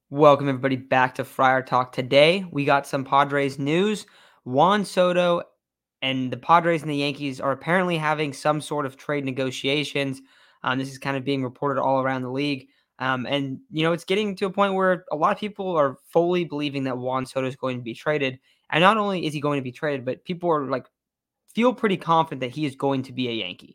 Welcome everybody back to Friar Talk. Today we got some Padres news. Juan Soto and the Padres and the Yankees are apparently having some sort of trade negotiations. This is kind of being reported all around the league. And it's getting to a point where a lot of people are fully believing that Juan Soto is going to be traded. And not only is he going to be traded, but people are feel pretty confident that he is going to be a Yankee.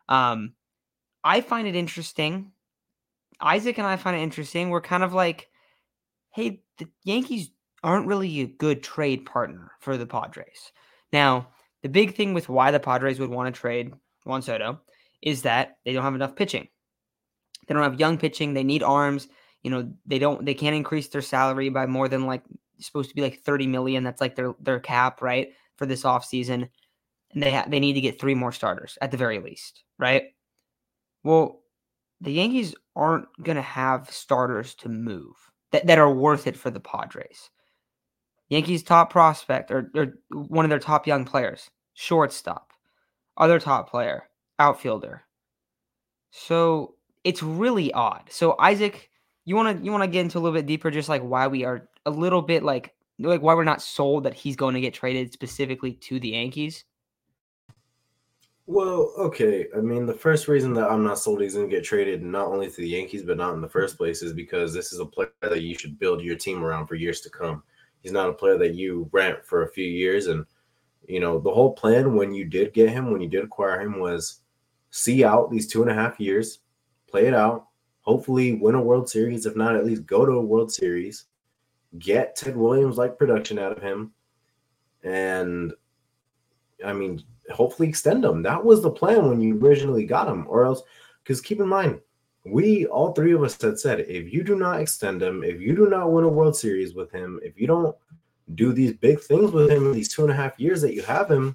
I find it interesting. Isaac and I find it interesting. We're kind of like, hey, the Yankees aren't really a good trade partner for the Padres. Now, the big thing with why the Padres would want to trade Juan Soto is that they don't have enough pitching. They don't have young pitching. They need arms. They can't increase their salary by more than supposed to be like 30 million. That's like their cap, right? For this offseason. And they need to get 3 more starters at the very least, right? Well, the Yankees aren't going to have starters to move that are worth it for the Padres. Yankees' top prospect or one of their top young players, shortstop. Other top player, outfielder. So it's really odd. So Isaac, you wanna get into a little bit deeper, just like why we are a little bit like why we're not sold that he's going to get traded specifically to the Yankees. Well, okay. I mean, the first reason that I'm not sold he's going to get traded not only to the Yankees, but not in the first place is because this is a player that you should build your team around for years to come. He's not a player that you rent for a few years. And, the whole plan when you did get him, when you did acquire him, was see out these 2.5 years, play it out, hopefully win a World Series. If not, at least go to a World Series, get Ted Williams like production out of him. And, I mean, hopefully extend him. That was the plan when you originally got him, or else, because keep in mind, all three of us had said, if you do not extend him, if you do not win a World Series with him, if you don't do these big things with him in these 2.5 years that you have him,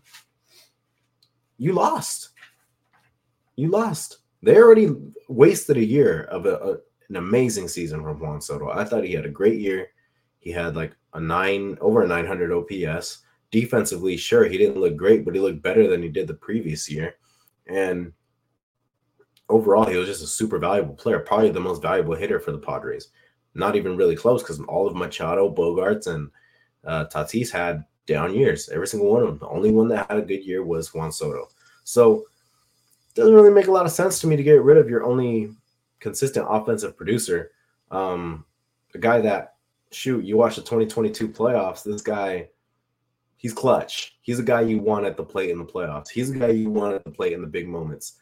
you lost. You lost. They already wasted a year of an amazing season from Juan Soto. I thought he had a great year. He had like over a 900 OPS. Defensively, sure, he didn't look great, but he looked better than he did the previous year. And overall, he was just a super valuable player, probably the most valuable hitter for the Padres. Not even really close because all of Machado, Bogarts, and Tatis had down years. Every single one of them. The only one that had a good year was Juan Soto. So it doesn't really make a lot of sense to me to get rid of your only consistent offensive producer. A guy that, you watch the 2022 playoffs, this guy – he's clutch. He's a guy you want at the plate in the playoffs. He's a guy you want at the plate in the big moments.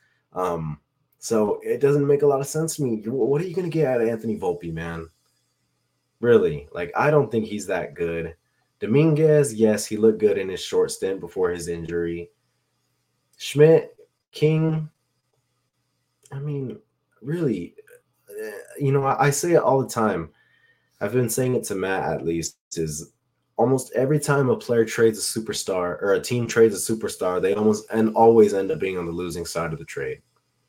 So it doesn't make a lot of sense to me. What are you going to get out of Anthony Volpe, man? Really? I don't think he's that good. Dominguez, yes, he looked good in his short stint before his injury. Schmidt, King, I mean, really, I say it all the time. I've been saying it to Matt at least, is almost every time a player trades a superstar or a team trades a superstar, they always end up being on the losing side of the trade.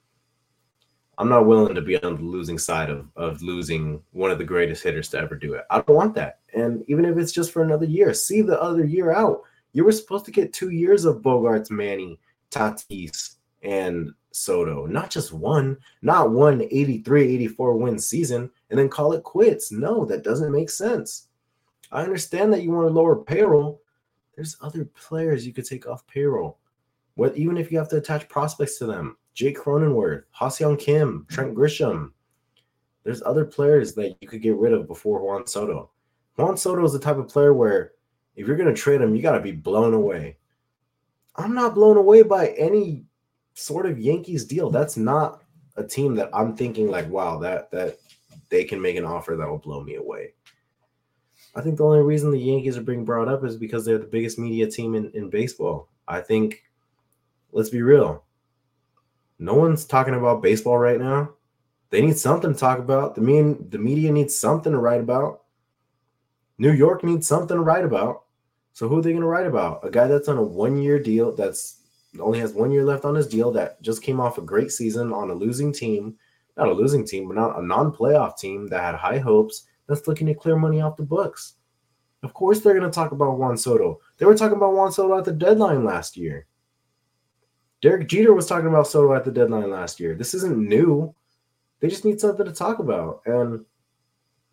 I'm not willing to be on the losing side of losing one of the greatest hitters to ever do it. I don't want that. And even if it's just for another year, see the other year out. You were supposed to get 2 years of Bogarts, Manny, Tatis, and Soto, not just one, not one 83, 84 win season and then call it quits. No, that doesn't make sense. I understand that you want to lower payroll. There's other players you could take off payroll. Even if you have to attach prospects to them. Jake Cronenworth, Ha-Seong Kim, Trent Grisham. There's other players that you could get rid of before Juan Soto. Juan Soto is the type of player where if you're going to trade him, you got to be blown away. I'm not blown away by any sort of Yankees deal. That's not a team that I'm thinking wow, that they can make an offer that will blow me away. I think the only reason the Yankees are being brought up is because they're the biggest media team in baseball. I think, let's be real, no one's talking about baseball right now. They need something to talk about. The media needs something to write about. New York needs something to write about. So who are they going to write about? A guy that's on a 1-year deal that's only has 1 year left on his deal that just came off a great season on a losing team. Not a losing team, but not a non-playoff team that had high hopes. That's looking to clear money off the books. Of course they're going to talk about Juan Soto. They were talking about Juan Soto at the deadline last year. Derek Jeter was talking about Soto at the deadline last year. This isn't new. They just need something to talk about. And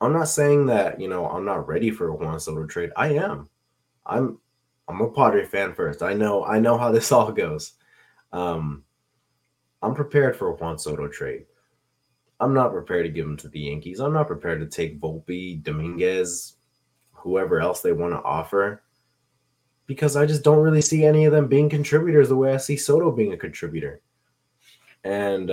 I'm not saying that, I'm not ready for a Juan Soto trade. I am. I'm a Padre fan first. I know how this all goes. I'm prepared for a Juan Soto trade. I'm not prepared to give him to the Yankees. I'm not prepared to take Volpe, Dominguez, whoever else they want to offer, because I just don't really see any of them being contributors the way I see Soto being a contributor. And,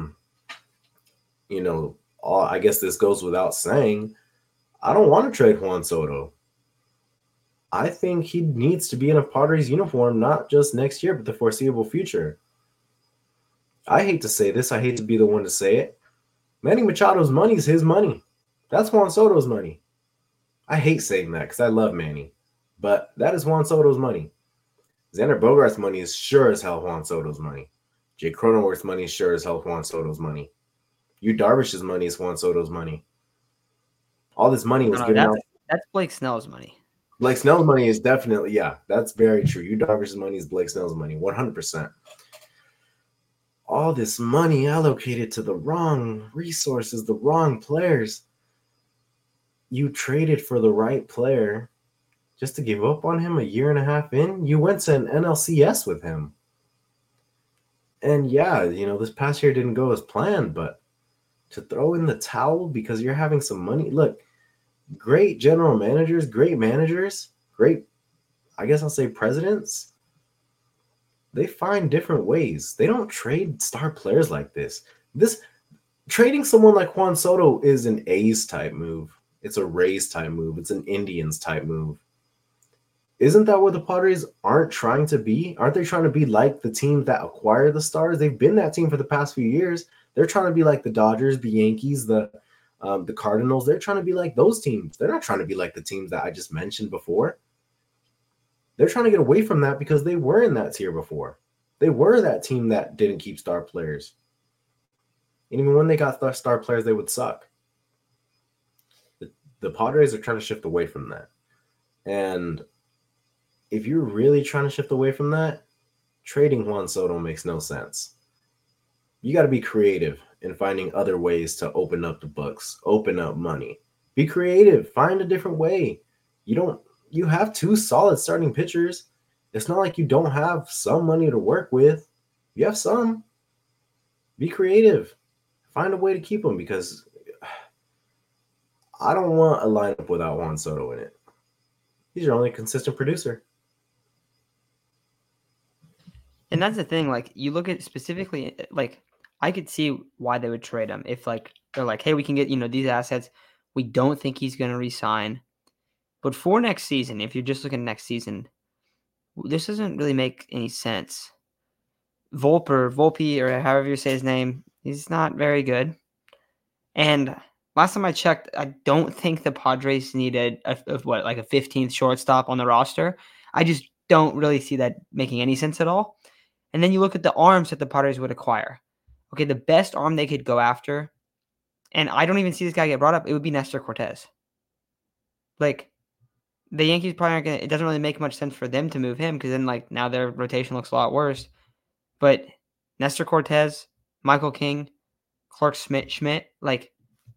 I guess this goes without saying, I don't want to trade Juan Soto. I think he needs to be in a Padres uniform, not just next year, but the foreseeable future. I hate to say this. I hate to be the one to say it. Manny Machado's money is his money. That's Juan Soto's money. I hate saying that because I love Manny, but that is Juan Soto's money. Xander Bogaerts' money is sure as hell Juan Soto's money. Jay Cronenworth's money is sure as hell Juan Soto's money. Yu Darvish's money is Juan Soto's money. All this money was given out. That's Blake Snell's money. Blake Snell's money is definitely, yeah, that's very true. Yu Darvish's money is Blake Snell's money, 100%. All this money allocated to the wrong resources, the wrong players. You traded for the right player just to give up on him a year and a half in. You went to an NLCS with him. And yeah, this past year didn't go as planned, but to throw in the towel because you're having some money. Look, great general managers, great managers, great, I guess I'll say presidents, they find different ways. They don't trade star players like this. Trading someone like Juan Soto is an A's type move. It's a Rays type move. It's an Indians type move. Isn't that what the Padres aren't trying to be? Aren't they trying to be like the team that acquired the stars? They've been that team for the past few years. They're trying to be like the Dodgers, the Yankees, the Cardinals. They're trying to be like those teams. They're not trying to be like the teams that I just mentioned before. They're trying to get away from that because they were in that tier before. They were that team that didn't keep star players. And even when they got star players, they would suck. The Padres are trying to shift away from that. And if you're really trying to shift away from that, trading Juan Soto makes no sense. You got to be creative in finding other ways to open up the books, open up money. Be creative. Find a different way. You have two solid starting pitchers. It's not like you don't have some money to work with. You have some. Be creative. Find a way to keep them, because I don't want a lineup without Juan Soto in it. He's your only consistent producer. And that's the thing. Like, you look at specifically, like, I could see why they would trade him if, like, they're like, hey, we can get, these assets. We don't think he's going to resign. But for next season, if you're just looking at next season, this doesn't really make any sense. Volpe, or however you say his name, he's not very good. And last time I checked, I don't think the Padres needed a 15th shortstop on the roster. I just don't really see that making any sense at all. And then you look at the arms that the Padres would acquire. Okay, the best arm they could go after, and I don't even see this guy get brought up, it would be Nestor Cortez. Like, the Yankees probably aren't going to, it doesn't really make much sense for them to move him, because then, like, now their rotation looks a lot worse. But Nestor Cortez, Michael King, Clark Schmidt, like,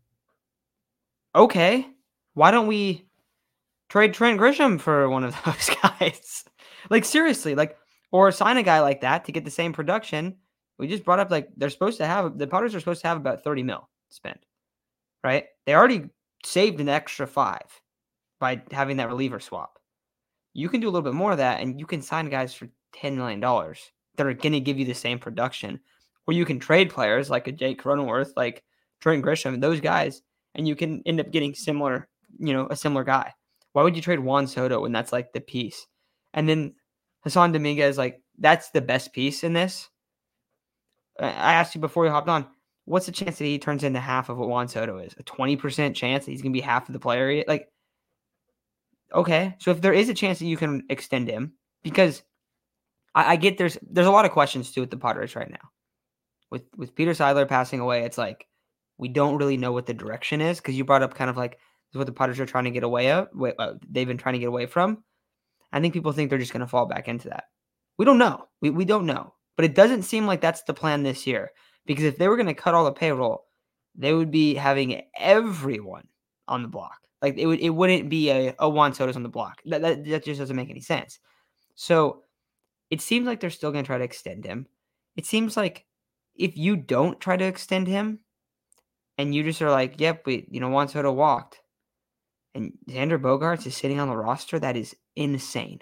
okay, why don't we trade Trent Grisham for one of those guys? Like, seriously, like, or sign a guy like that to get the same production. We just brought up, like, the Padres are supposed to have about $30 million spent, right? They already saved an extra $5 million by having that reliever swap. You can do a little bit more of that, and you can sign guys for $10 million that are going to give you the same production. Or you can trade players like a Jake Cronenworth, like Trent Grisham, those guys, and you can end up getting a similar guy. Why would you trade Juan Soto when that's, like, the piece? And then Hassan Dominguez, like, that's the best piece in this. I asked you before you hopped on, what's the chance that he turns into half of what Juan Soto is? A 20% chance that he's going to be half of the player? Like, okay, so if there is a chance that you can extend him, because I get there's a lot of questions too with the Padres right now. With Peter Seidler passing away, it's like we don't really know what the direction is, because you brought up kind of like this is what the Padres are trying to get away of. They've been trying to get away from. I think people think they're just going to fall back into that. We don't know. We don't know. But it doesn't seem like that's the plan this year, because if they were going to cut all the payroll, they would be having everyone on the block. Like it wouldn't be a Juan Soto's on the block. That just doesn't make any sense. So it seems like they're still going to try to extend him. It seems like if you don't try to extend him and you just are like, yep, Juan Soto walked and Xander Bogaerts is sitting on the roster, that is insane.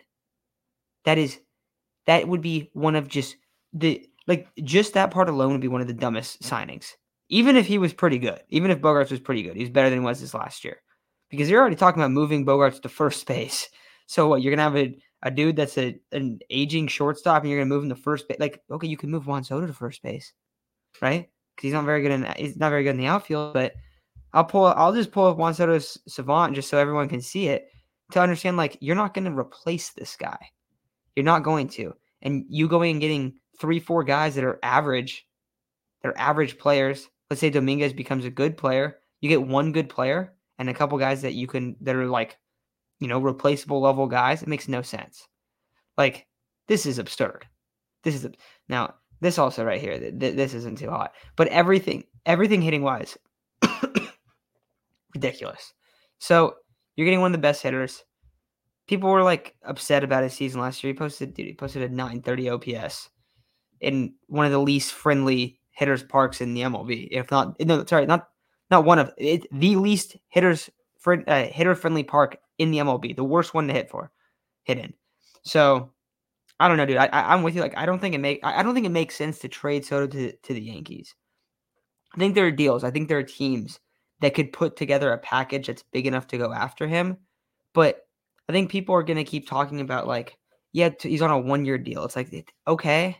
That would be one of just that part alone would be one of the dumbest signings. Even if he was pretty good, even if Bogaerts was pretty good, he's better than he was this last year. Because you're already talking about moving Bogaerts to first base. So what, you're going to have a dude that's an aging shortstop and you're going to move him to first base? Like, okay, you can move Juan Soto to first base, right? Because he's not very good in the outfield, but I'll just pull up Juan Soto's Savant just so everyone can see it to understand, like, you're not going to replace this guy. You're not going to. And you going and getting 3-4 guys that are average players. Let's say Dominguez becomes a good player. You get one good player and a couple guys that are like, replaceable level guys. It makes no sense. Like, this is absurd. Now, this also right here, this isn't too hot. But everything hitting wise, ridiculous. So you're getting one of the best hitters. People were like upset about his season last year. He posted a 930 OPS in one of the least friendly hitters parks in the MLB. If not, no, sorry, not one of it, the least hitter friendly park in the MLB. The worst one to hit in. So I don't know, dude. I'm with you. Like, I don't think it makes sense to trade Soto to the Yankees. I think there are deals. I think there are teams that could put together a package that's big enough to go after him. But I think people are going to keep talking about, like, yeah, he's on a 1-year deal. It's like, okay.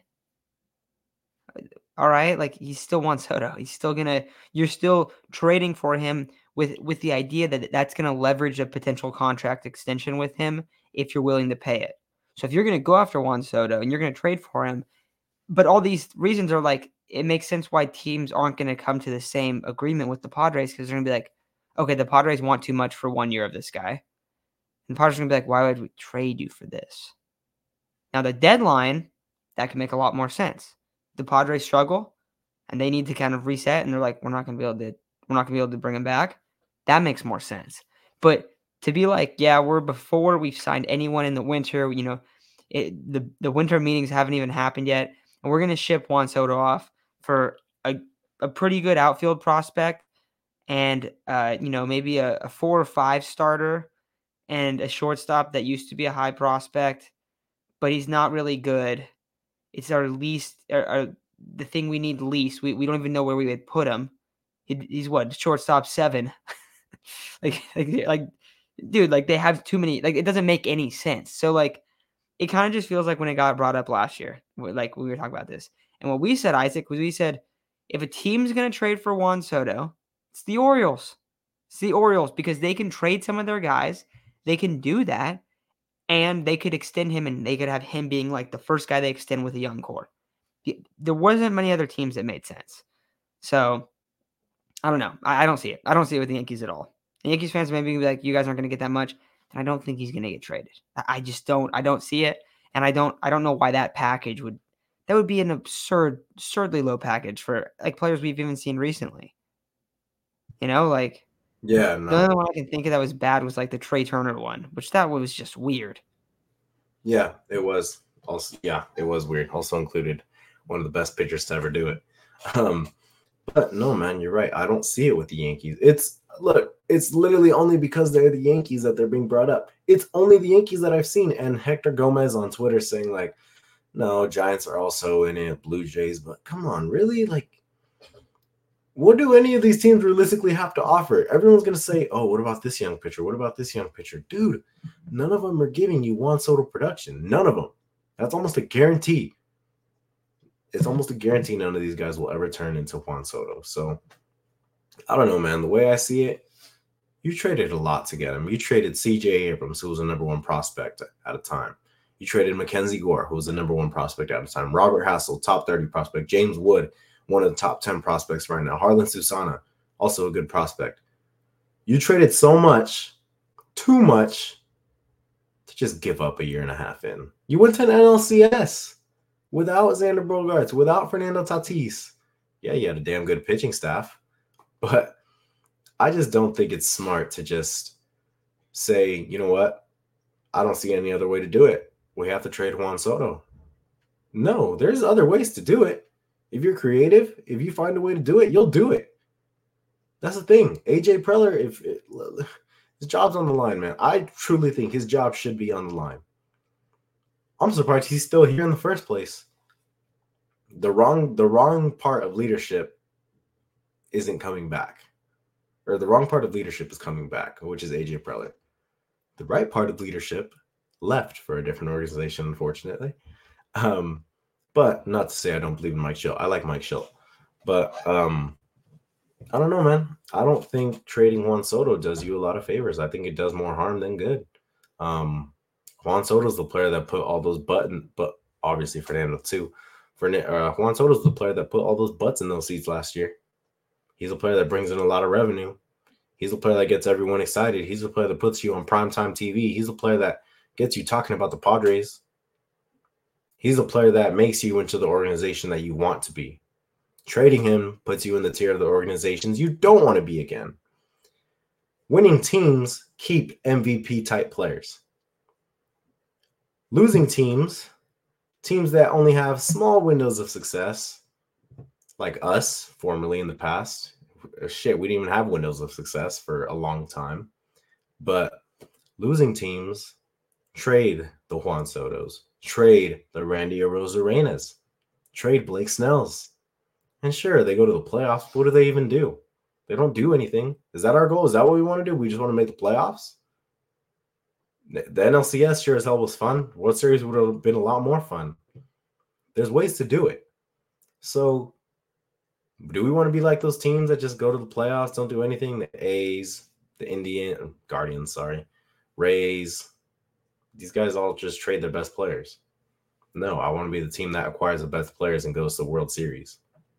All right. Like, he's still Juan Soto. You're still trading for him with the idea that that's going to leverage a potential contract extension with him if you're willing to pay it. So if you're going to go after Juan Soto and you're going to trade for him, but all these reasons are like, it makes sense why teams aren't going to come to the same agreement with the Padres, because they're going to be like, okay, the Padres want too much for 1 year of this guy. And the Padres are going to be like, why would we trade you for this? Now, the deadline, that can make a lot more sense. The Padres struggle, and they need to kind of reset, and they're like, we're not going to be able to bring him back. That makes more sense. But to be like, yeah, before we've signed anyone in the winter, the winter meetings haven't even happened yet, and we're going to ship Juan Soto off for a pretty good outfield prospect and, maybe a 4 or 5 starter and a shortstop that used to be a high prospect, but he's not really good. It's our least, the thing we need least. We don't even know where we would put him. He's what, shortstop 7? like, dude, like, they have too many. Like, it doesn't make any sense. So, like, it kind of just feels like when it got brought up last year, like we were talking about this, and what we said, Isaac, was we said if a team's going to trade for Juan Soto, it's the Orioles. It's the Orioles, because they can trade some of their guys. They can do that, and they could extend him, and they could have him being like the first guy they extend with a young core. There wasn't many other teams that made sense. So, I don't know. I don't see it. I don't see it with the Yankees at all. The Yankees fans maybe be like, you guys aren't going to get that much. And I don't think he's going to get traded. I just don't. I don't see it. And I don't know why that package would be an absurdly low package for, like, players we've even seen recently. Like, yeah, no. The only one I can think of that was bad was like the Trey Turner one, which that was just weird. Yeah, it was. Also, yeah, it was weird. Also included one of the best pitchers to ever do it. But no, man, you're right. I don't see it with the Yankees. It's literally only because they're the Yankees that they're being brought up. It's only the Yankees that I've seen. And Hector Gomez on Twitter saying, like, no, Giants are also in it, Blue Jays. But come on, really? Like, what do any of these teams realistically have to offer? Everyone's going to say, oh, what about this young pitcher? What about this young pitcher? Dude, none of them are giving you Juan Soto production. None of them. That's almost a guarantee. It's almost a guarantee none of these guys will ever turn into Juan Soto. So, I don't know, man. The way I see it, you traded a lot to get him. You traded C.J. Abrams, who was a number 1 prospect at a time. You traded Mackenzie Gore, who was the number 1 prospect at a time. Robert Hassel, top 30 prospect. James Wood, one of the top 10 prospects right now. Harlan Susana, also a good prospect. You traded so much, too much, to just give up a year and a half in. You went to an NLCS without Xander Bogaerts, without Fernando Tatis. Yeah, you had a damn good pitching staff, but I just don't think it's smart to just say, you know what? I don't see any other way to do it. We have to trade Juan Soto. No, there's other ways to do it. If you're creative, if you find a way to do it, you'll do it. That's the thing. AJ Preller, his job's on the line, man. I truly think his job should be on the line. I'm surprised he's still here in the first place. The wrong part of leadership isn't coming back. Or the wrong part of leadership is coming back, which is AJ Preller. The right part of leadership left for a different organization, unfortunately. But not to say I don't believe in Mike Shildt. I like Mike Shildt. But I don't know, man. I don't think trading Juan Soto does you a lot of favors. I think it does more harm than good. Juan Soto's the player that put all those buttons, but obviously Fernando too. Juan Soto's the player that put all those butts in those seats last year. He's a player that brings in a lot of revenue. He's a player that gets everyone excited. He's a player that puts you on primetime TV. He's a player that gets you talking about the Padres. He's a player that makes you into the organization that you want to be. Trading him puts you in the tier of the organizations you don't want to be again. Winning teams keep MVP-type players. Losing teams that only have small windows of success, like us, formerly in the past. Shit, we didn't even have windows of success for a long time. But losing teams trade the Juan Sotos, trade the Randy Arozarenas, trade Blake Snells. And sure, they go to the playoffs. What do they even do? They don't do anything. Is that our goal? Is that what we want to do? We just want to make the playoffs? The NLCS sure as hell was fun. World Series would have been a lot more fun. There's ways to do it. So do we want to be like those teams that just go to the playoffs, don't do anything? The A's, the Guardians, Rays. These guys all just trade their best players. No, I want to be the team that acquires the best players and goes to the World Series.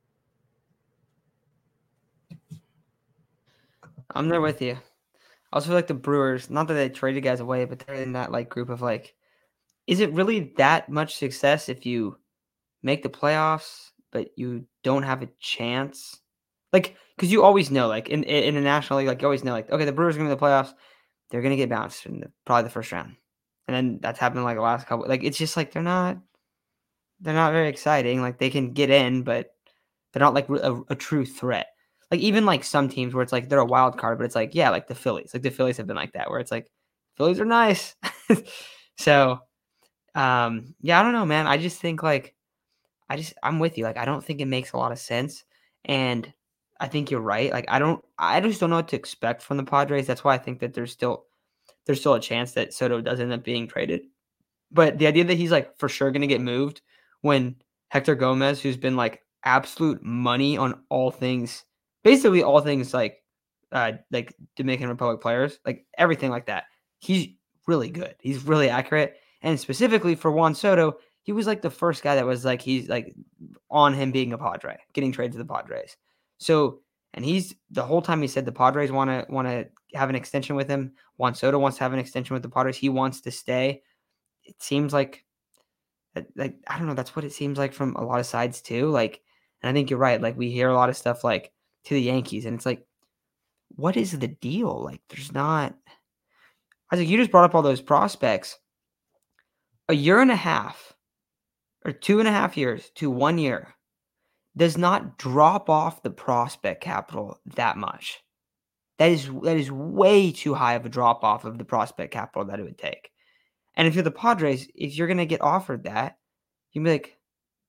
I'm there with you. I also feel like the Brewers, not that they traded guys away, but they're in that like group of like, is it really that much success if you make the playoffs, but you don't have a chance? Like, because you always know, like in the National League, like you always know, like, okay, the Brewers are going to the playoffs, they're going to get bounced in probably the first round. And then that's happened like the last couple. Like, it's just like they're not very exciting. Like, they can get in, but they're not like a true threat. Like, even like some teams where it's like they're a wild card, but it's like, yeah, like the Phillies. Like, the Phillies have been like that, where it's like, Phillies are nice. So, yeah, I don't know, man. I just think like, I'm with you. Like, I don't think it makes a lot of sense. And I think you're right. Like, I just don't know what to expect from the Padres. That's why I think that there's still a chance that Soto does end up being traded. But the idea that he's like for sure going to get moved when Hector Gomez, who's been like absolute money on all things, basically all things like Dominican Republic players, like everything like that, he's really good. He's really accurate. And specifically for Juan Soto, he was like the first guy that was like, he's like on him being a Padre, getting traded to the Padres. So, and he's the whole time he said the Padres want to have an extension with him. Juan Soto wants to have an extension with the Padres. He wants to stay. It seems like I don't know. That's what it seems like from a lot of sides too. Like, and I think you're right. Like, we hear a lot of stuff like to the Yankees, and it's like, what is the deal? Like, there's not. I was like, you just brought up all those prospects. A year and a half, or 2.5 years to 1 year, does not drop off the prospect capital that much. That is way too high of a drop off of the prospect capital that it would take. And if you're the Padres, if you're going to get offered that, you'd be like,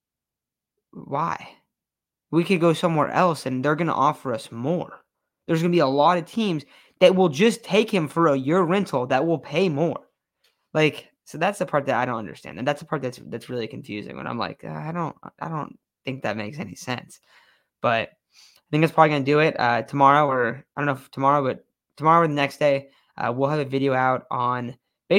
why? We could go somewhere else and they're going to offer us more. There's going to be a lot of teams that will just take him for a year rental that will pay more. Like, so that's the part that I don't understand. And that's the part that's really confusing when I'm like, I don't think that makes any sense. But I think that's probably going to do it tomorrow, or I don't know if tomorrow, but tomorrow or the next day, we'll have a video out on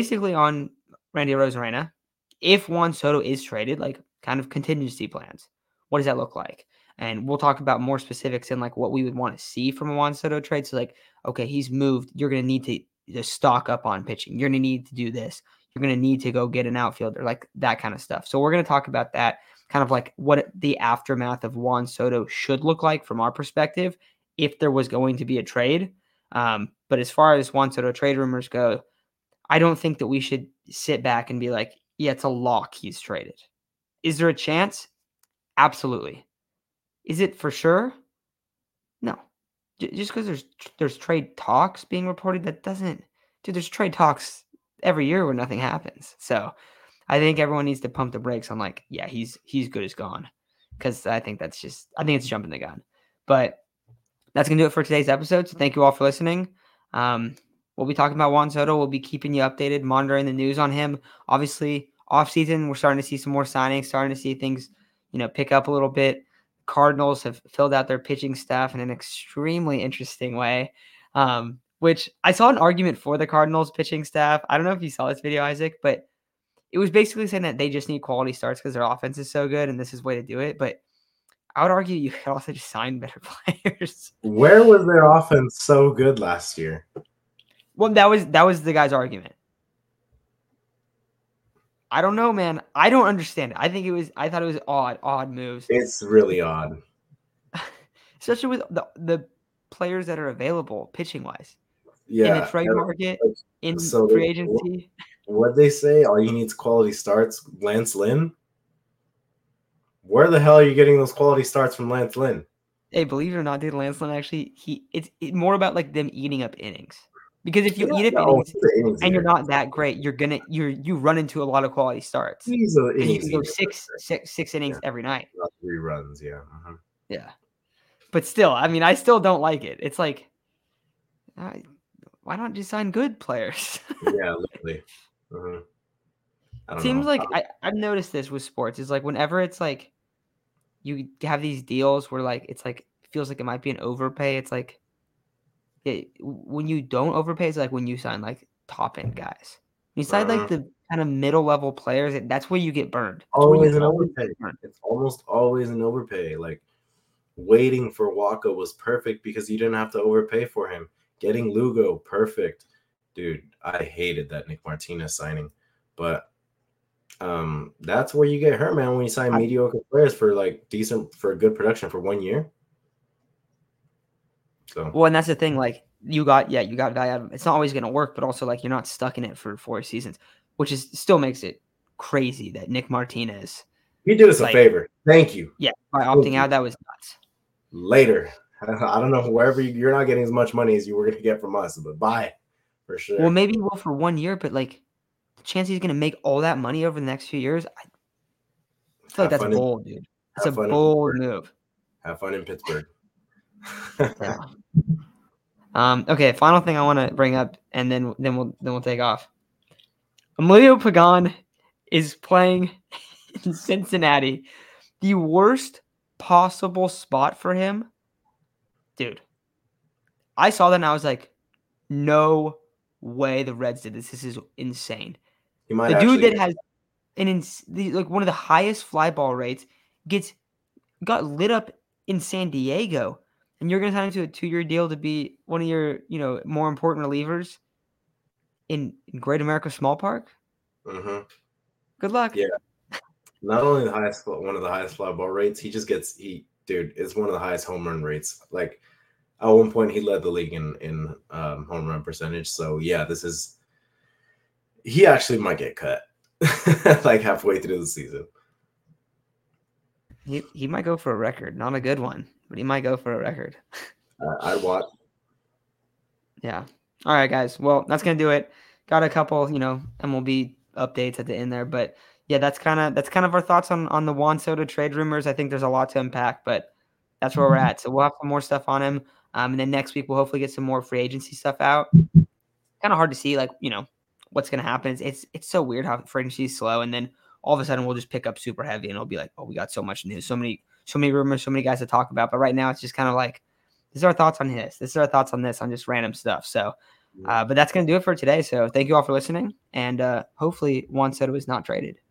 Randy Arozarena. If Juan Soto is traded, like kind of contingency plans, what does that look like? And we'll talk about more specifics in like what we would want to see from a Juan Soto trade. So like, okay, he's moved. You're going to need to stock up on pitching. You're going to need to do this. You're going to need to go get an outfielder, like that kind of stuff. So we're going to talk about that, kind of like what the aftermath of Juan Soto should look like from our perspective if there was going to be a trade. But as far as Juan Soto trade rumors go, I don't think that we should sit back and be like, yeah, it's a lock he's traded. Is there a chance? Absolutely. Is it for sure? No. Just because there's trade talks being reported, that doesn't – dude, there's trade talks every year where nothing happens. So I think everyone needs to pump the brakes on like, yeah, he's good as gone, because I think it's jumping the gun. But that's going to do it for today's episode. So thank you all for listening. We'll be talking about Juan Soto. We'll be keeping you updated, monitoring the news on him. Obviously, offseason, we're starting to see some more signings, starting to see things, pick up a little bit. Cardinals have filled out their pitching staff in an extremely interesting way, which I saw an argument for the Cardinals pitching staff. I don't know if you saw this video, Isaac, but it was basically saying that they just need quality starts because their offense is so good and this is the way to do it. But I would argue you could also just sign better players. Where was their offense so good last year? Well, that was the guy's argument. I don't know, man. I don't understand it. I thought it was odd moves. It's really odd. Especially with the players that are available pitching wise. Yeah. In the trade market, in free agency. What'd they say? All you need is quality starts. Lance Lynn? Where the hell are you getting those quality starts from Lance Lynn? Hey, believe it or not, dude, Lance Lynn actually it's more about like them eating up innings. Because if you eat up innings and you're not that great, you run into a lot of quality starts. You can go six innings every night. 3 runs, yeah. Uh-huh. Yeah. But still, I mean, I still don't like it. It's like, why not just sign good players? Yeah, literally. Seems like I've noticed this with sports. Is like whenever it's like you have these deals where like it's like it feels like it might be an overpay. It's like when you don't overpay, it's like when you sign like top end guys. When you sign like the kind of middle level players, that's where you get burned. Always an overpay. It's almost always an overpay. Like waiting for Waka was perfect because you didn't have to overpay for him. Getting Lugo, perfect. Dude, I hated that Nick Martinez signing. But that's where you get hurt, man, when you sign mediocre players for like for good production for 1 year. So well, and that's the thing. Like you got value. It's not always going to work, but also like you're not stuck in it for 4 seasons, which still makes it crazy that Nick Martinez. He did us a favor. Thank you. Yeah, by opting out, that was nuts. Later, I don't know, wherever you're not getting as much money as you were going to get from us, but bye for sure. Well, maybe he will for 1 year, but like the chance he's going to make all that money over the next few years, I feel like that's bold, dude. That's a bold move. Have fun in Pittsburgh. Yeah. Okay, final thing I want to bring up, and then we'll take off. Emilio Pagan is playing in Cincinnati. The worst possible spot for him. Dude, I saw that and I was like, no way the Reds did this. This is insane. The dude that has one of the highest fly ball rates got lit up in San Diego, and you're going to sign him to a 2-year deal to be one of your more important relievers in Great America Small Park. Mm-hmm. Good luck. Yeah. Not only one of the highest fly ball rates, dude, it's one of the highest home run rates. Like at one point, he led the league in home run percentage. So yeah, he actually might get cut like halfway through the season. He might go for a record, not a good one, but he might go for a record. I'd watch. Yeah. All right, guys. Well, that's gonna do it. Got a couple, MLB updates at the end there, but yeah, that's kind of our thoughts on the Juan Soto trade rumors. I think there's a lot to unpack, but that's where we're at. So we'll have some more stuff on him, and then next week we'll hopefully get some more free agency stuff out. Kind of hard to see, like what's gonna happen. It's so weird how free agency is slow, and then all of a sudden we'll just pick up super heavy, and it'll be like, oh, we got so much news, so many rumors, so many guys to talk about. But right now it's just kind of like, this is our thoughts on this. This is our thoughts on this, on just random stuff. So, but that's gonna do it for today. So thank you all for listening, and hopefully Juan Soto is not traded.